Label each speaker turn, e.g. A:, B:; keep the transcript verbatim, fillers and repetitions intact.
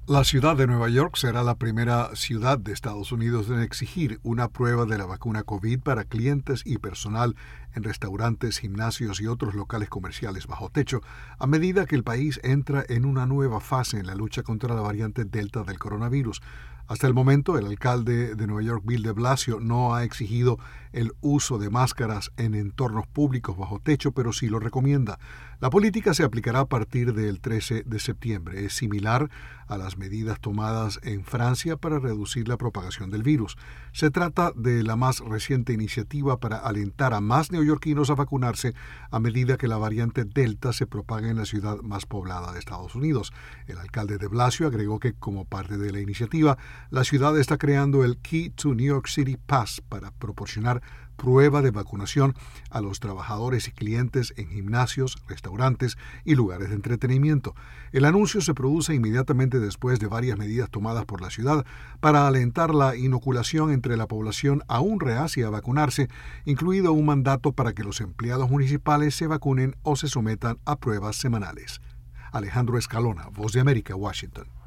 A: La ciudad de Nueva York será la primera ciudad de Estados Unidos en exigir una prueba de la vacuna COVID para clientes y personal en restaurantes, gimnasios y otros locales comerciales bajo techo, a medida que el país entra en una nueva fase en la lucha contra la variante Delta del coronavirus. Hasta el momento, el alcalde de Nueva York, Bill de Blasio, no ha exigido el uso de máscaras en entornos públicos bajo techo, pero sí lo recomienda. La política se aplicará a partir del trece de septiembre. Es similar a las medidas tomadas en Francia para reducir la propagación del virus. Se trata de la más reciente iniciativa para alentar a más neoyorquinos a vacunarse a medida que la variante Delta se propaga en la ciudad más poblada de Estados Unidos. El alcalde de Blasio agregó que, como parte de la iniciativa, la ciudad está creando el Key to New York City Pass para proporcionar prueba de vacunación a los trabajadores y clientes en gimnasios, restaurantes y lugares de entretenimiento. El anuncio se produce inmediatamente después de varias medidas tomadas por la ciudad para alentar la inoculación entre la población aún reacia a vacunarse, incluido un mandato para que los empleados municipales se vacunen o se sometan a pruebas semanales. Alejandro Escalona, Voz de América, Washington.